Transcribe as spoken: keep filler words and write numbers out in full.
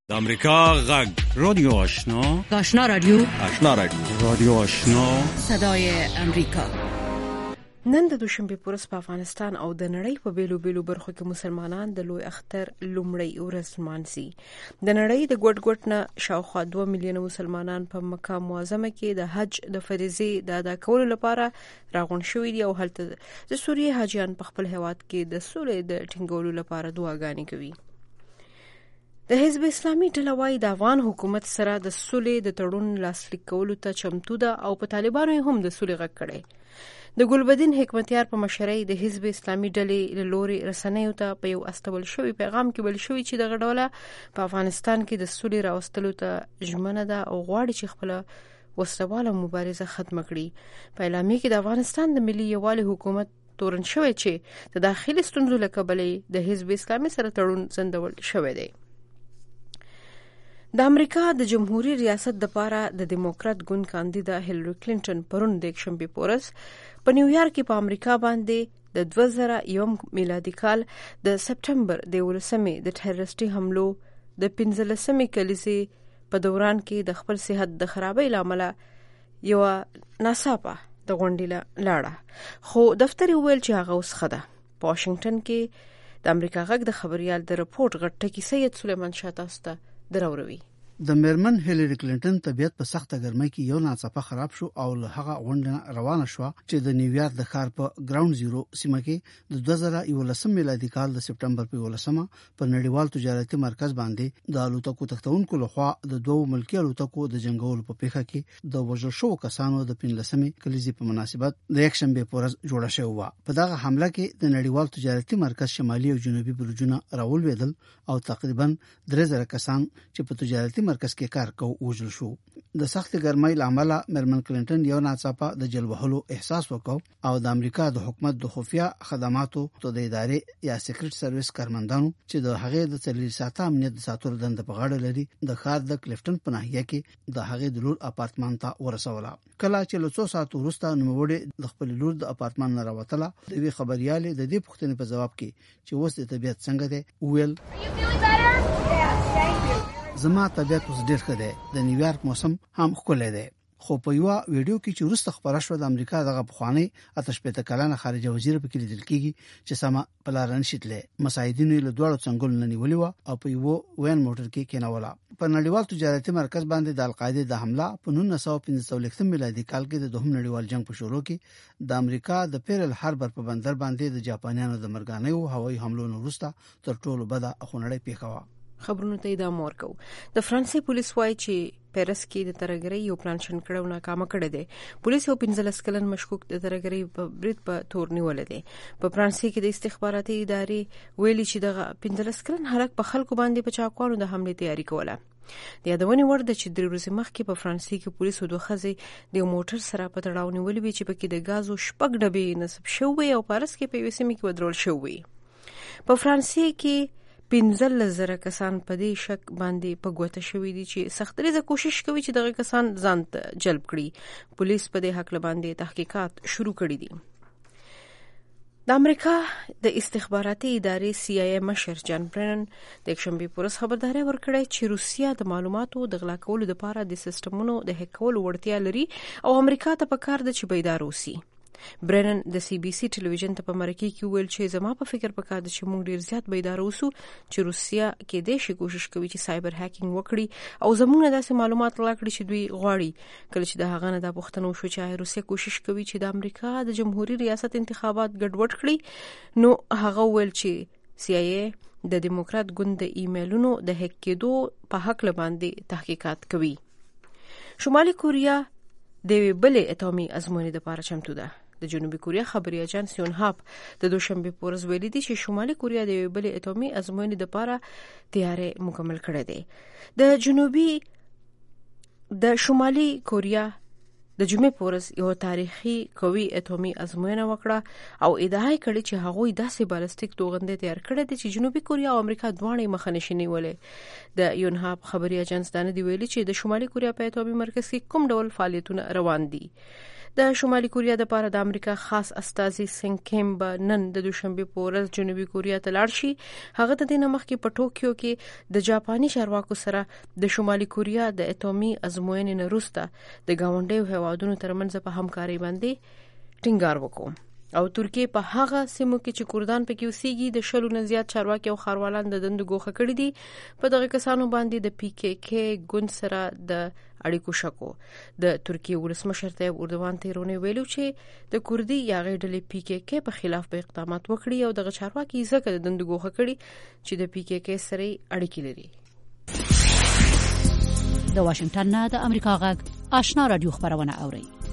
د امریکا غږ رادیو آشنا آشنا رادیو آشنا رادیو رادیو آشنا صدای امریکا. نن د دوشنبه په ورځ په افغانستان او د نړۍ په بیلو بیلو برخو کې مسلمانان د لوی اختر لومړی ورځ مانځي. د نړۍ د ګډ ګډ نه شاوخوا دوه میلیونه مسلمانان په مکه معظمه کې د حج د فریضې د ادا کولو لپاره راغون شوي دي او هلته د سوریې حاجیان په خپل هیواد کې د سولې د ټینګولو لپاره دعاګانې کوي. د حزب اسلامي ډله وايي د افغان حکومت سره د سولې د تړون لاسلیک کولو ته چمتو ده او په طالبانو هم د سولې غږ کړي. د ګلبدین حکمتیار په مشرۍ د حزب اسلامي ډلې له لوري رسنیو ته په یو استول شوی پیغام کې ویل شوی چې دغه ډله په افغانستان کې د سولې راوستلو ته ژمنه ده او غواړي چې خپل وسلواله مبارزه ختم کړي. په اعلامیه کې د افغانستان د ملي یووالي حکومت تورن شوی چې د داخلي ستونزو له کبله د حزب اسلامي سره تړون ځندول شوی دی. د امریکا د جمهوریت ریاست د پاره د دیموکرات ګوند کاندیدا هیلری کلینټن پرون د یکشنبه پورس په نیویارک کې په امریکا باندې د دوه زره یو میلادي کال د سپټمبر د ولسمې د ټیرریسټي حملو د پنځلسمې کلیزې په دوران کې د خپل صحت د خرابۍ لامل یو ناڅاپه د غونډې لاړه، خو دفتر ویل چې هغه اوس خده. په واشنگټن کې د امریکا غږ د خبريال د رپورت غټ ټکی سید سلیمان شاه تاسو ته دراوروي. د میرمن هیلری کلینټن طبيعت په سخته ګرمۍ کې یو ناڅاپه خراب شو او له هغه غونډه روانه شو چې د نیویارک د ښار په ګراوند زیرو سیمه کې د دوه زره یولسم میلادي کال د سپټمبر په یولسمه په نړیوال تجارتي مرکز باندې د الوتکو تختونکو لخوا د دوه ملکی الوتکو د جنگولو په پیښه کې د وژل شو کسانو د پنځلسمې کلیزې په مناسبت د یکشنبه پورز جوړه شوې و. په دغه حمله کې د نړیوال تجارتي مرکز شمالي او جنوبي برجونه راولوېدل او تقریبا درې زره کسان چې په تجارتي مرکز کې کار کوي وژل شو. د سخت ګرمۍ لامل میرمن کلینټن یو ناڅاپه د جلوهلو احساس وکاو او د امریکا د حکومت د خفیه خدماتو ته د ادارې یا سیکریټ سرویس کارمندانو چې د هغې د څلور ساعته امنیت د ساتلو دنده په غاړه لري د ښار د کلیفټن په ناحیه کې د هغې د لور اپارتمان ته ورسوله. کله چې له څو ساعتو وروسته نوموړې د خپل لور د اپارتمان نه راوتله، د وی خبريالې د دې پوښتنې په جواب کې چې اوس د طبيعت څنګه ده ویل زما طبيعت اوس ډېر ښه دی. د نیویارک موسم هم ښکلی دی. خو په یو ویډیو کې چې وروسته خبره شوه د امریکا دغه پخوانی آتش پېته کلنه خارجه وزیر په کې لیدل کېږي چې سما پلارن شتله مساعدینو له دوړو څنګهول نه نیولې و او په یو وین موټر کې کېنوله. په نړیوال تجارتي مرکز باندې د القاعده د حمله په نولس سوه پنځه څلوېښتم میلادي کال کې د دوهم نړیوال جنگ په شروع کې د امریکا د پیرل هاربر په بندر باندې د جاپانیانو د مرګانیو هوایي حملو وروسته تر ټولو بده خونړۍ پیښه و. خبرونه ته ادامه ورکو. د فرانسې پولیس وايي چې پیرس کې د ترګرۍ یو پلان شن کړو ناکام کړی دی. پولیس یو پنځلس کلن مشکوک د ترګرۍ په برید په تور نیول دي. په فرانسې کې د استخباراتي ادارې ویلي چې دغه پنځلس کلن هلک په خلکو باندې په چاقوانو د حمله تیاری کوله. د یادونې وړ ده چې درې ورځې مخکې په فرانسې کې پولیسو دوه ښځې د یو موټر سره په تړاو نیولې وې چې پکې د غازو شپږ ډبې نصب شوې او پارس کې په یوه سیمه کې ودرول شوې. په فرانسې کې پنځل زره کسان په دې شک باندې په ګوته شوي دي چې سختریزه کوشش کوي چې دغه کسان ځان ته جلب کړي. پولیس په دې حق باندې تحقیقات شروع کړي دي. د امریکا د استخباراتي ادارې سی آی ای مشر جان برنن د یکشنبه پورس خبرداري ورکړه چې روسیا د معلوماتو د غلا کولو لپاره د سیستمونو د هک کولو وړتیا لري او امریکا ته پکار ده چې بیدار اوسي. برنن د سی بي سي ټلویزیون ته په مرکه کې ویل چې زما په فکر پکار ده چې موږ ډیر زیات بیدار اوسو چې روسیا کې د شي کوشش کوي چې سایبر هیکینګ وکړي او زموږ داسې معلومات راکړي چې دوی غواړي. کله چې د هغه نه د پښتنو شو چې روسیا کوشش کوي چې د امریکا د جمهوریت ریاست انتخابات ګډوډ کړي، نو هغه ویل چې سی آی ای د دیموکرات ګوند د ایمیلونو د هک کېدو په حق باندې تحقیقات کوي. شمالي کوریا د بلې اټومي ازموینې لپاره چمتو ده. د جنوبي کوریا خبري اژانس یونهاپ د دوشنبه پورز ویلي دي چې شمالي کوریا د بلې اټومي ازموینې لپاره تیاری مکمل کړی دی. د جنوبي د شمالي کوریا د جمعې پورز یو تاریخي قوي اټومي ازموینه وکړه او ادعا کړې چې هغوی داسې بالستیک توغندې تیار کړې دي چې جنوبي کوریا او امریکا دواړه مخ نشي نیولې. د یونهاپ خبري اژانس دا نه دی ویلي چې د شمالي کوریا په اټومي مرکز کې کوم ډول فعالیتونه روان دي. د شمالي کوریا د لپاره د امریکا خاص استازي سنگ کیم به نن د دوشنبه په ورځ جنوبي کوریا ته لاړ شي. هغه د دې مخکې په ټوکیو کې د جاپاني چارواکو سره د شمالي کوریا د اټومي ازموینې نه وروسته د گاونډیو هیوادونو ترمنځ په همکاري باندې ټینګار وکړ. او ترکیه په هغه سیمو کې چې کردان پکې اوسېږي د شلو نه زیات چارواکي او خاروالان د دند ګوښه کړی دي. په دغه کسانو باندې د پی کې کې ګوند سره د اړیکو شکو. د ترکیه ولسمشر طیب اردوغان تیرونه ویلو چې د کردي یا غیر ډلې پی کې کې په خلاف به اقدامات وکړي او دغه چارواکي ځکه د دند ګوښه کړي چې د پی کې کې سره اړیکې لري. د واشنگټن نه د امریکا غږ آشنا رادیو خبرونه اوري.